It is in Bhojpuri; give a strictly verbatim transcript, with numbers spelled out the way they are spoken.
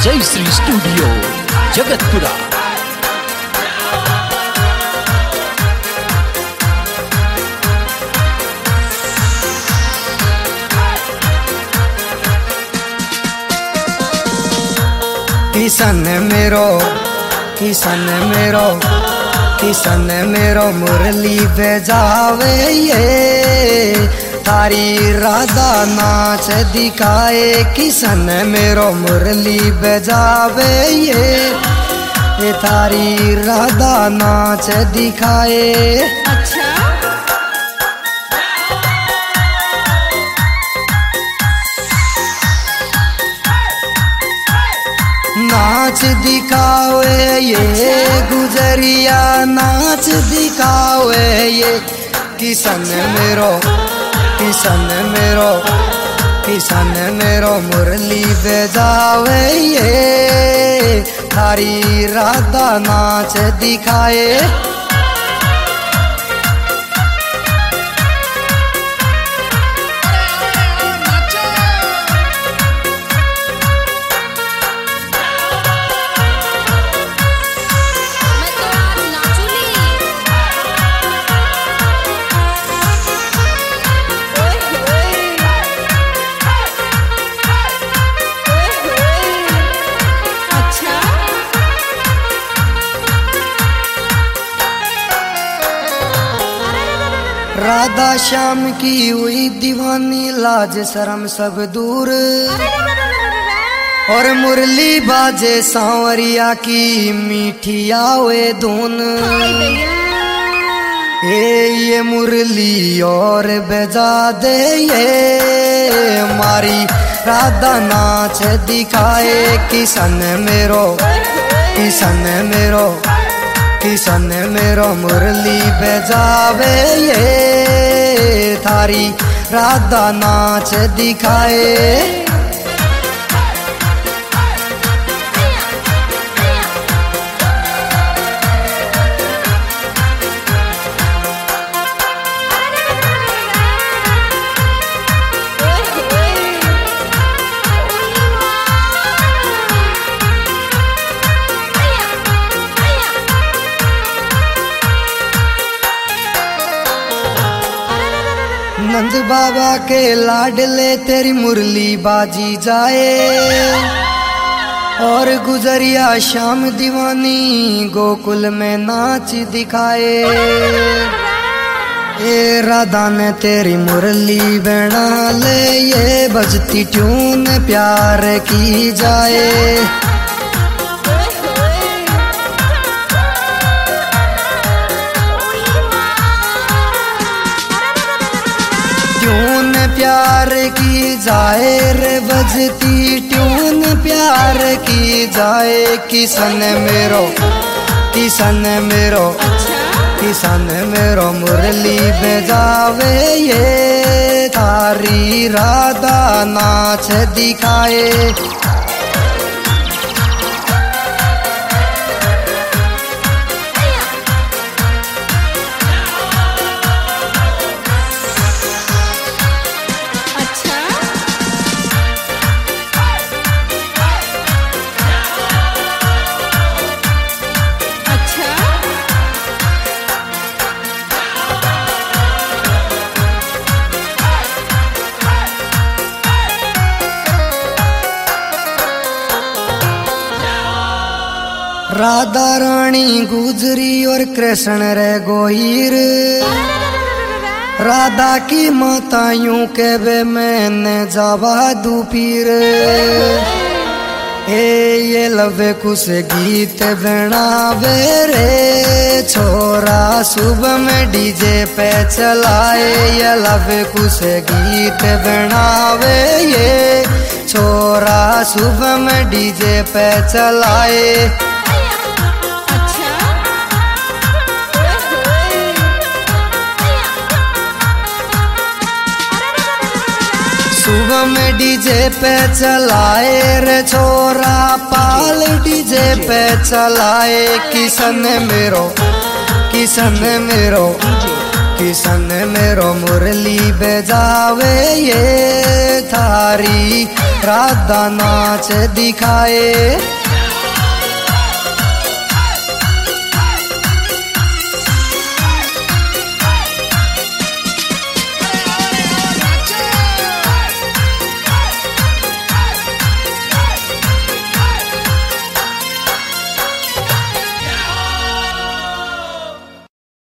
जय श्री स्टूडियो जगतपुरा। किशन मेरो किशन मेरो किशन मेरो मुरली बजावे ये तारी राधा नाच दिखाए। किशन मेरो मुरली बजावे ये तारी राधा नाच दिखाए। अच्छा नाच दिखावे ये गुजरिया नाच दिखावे ये। किशन मेरो किशन मेरो किशन मेरो मुरली बजावे ये थारी राधा नाच दिखाए। राधा श्याम की हुई दीवानी लाज शर्म सब दूर और मुरली बाजे सांवरिया की मीठी आवे धुन। ए ये मुरली और बजा दे ये मारी राधा नाच दिखाए। किशन मेरो किशन मेरो किशन मेरो मुरली बजावे ये थारी राधा नाच दिखाए। नंद बाबा के लाडले तेरी मुरली बाजी जाए और गुजरिया श्याम दीवानी गोकुल में नाच दिखाए। ये राधा ने तेरी मुरली बना ले ये बजती ट्यून प्यार की जाए। ट्यून प्यार की जाए रे बजती ट्यून प्यार की जाए। किशन मेरो किशन मेरो किशन मेरो मुरली बजावे ये थारी राधा नाच दिखाए। राधा रानी गुजरी और कृष्ण रे गोहीर। राधा की माता यूं के बे मैंने जावा दूपीर। ए ये लवे कुछ गीत बनावे रे छोरा सुबह में डीजे पे चलाए। ये लवे कुछ गीत बनावे ये छोरा सुबह में डीजे पे चलाए। सुबह में डीजे पे चलाए रे छोरा पाल डीजे पे चलाए। किशन मेरो किशन मेरो किशन मेरो मुरली बजावे ये थारी राधा नाच दिखाए।